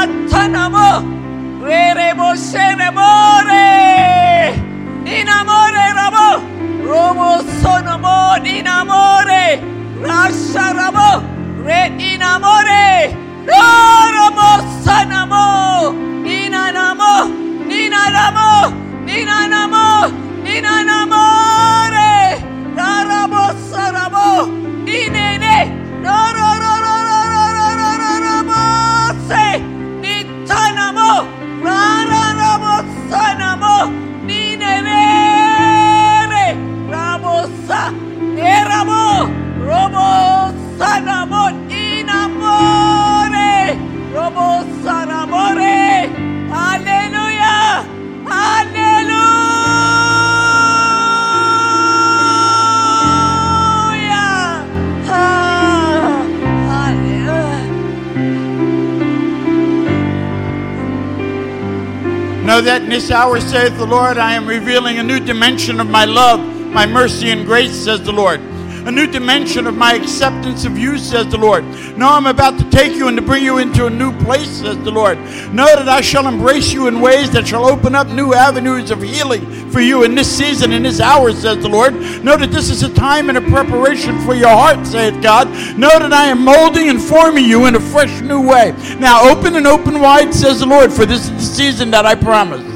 natanamo. Rerebo seremore. Ninamore rabo. Robo sonomo ninamore. Rasha rabo. Re ninamore. Ramo sanamo. Ninanamo. Ninanamo. Ninanamo. Ninanamore. Rarabo sarabo. Ninene. Rarararararararararamo. Nitanamo. Rararamo sanamo. Ninene. Ramosa. Neramo. Robo sanamo. Inamore. Robo sanamore. Hallelujah. Hallelujah. Hallelujah. Know that in this hour, saith the Lord, I am revealing a new dimension of my love, my mercy and grace, says the Lord. A new dimension of my acceptance of you, says the Lord. Know I'm about to take you and to bring you into a new place, says the Lord. Know that I shall embrace you in ways that shall open up new avenues of healing for you in this season, in this hour, says the Lord. Know that this is a time and a preparation for your heart, saith God. Know that I am molding and forming you in a fresh new way. Now open and open wide, says the Lord, for this is the season that I promised.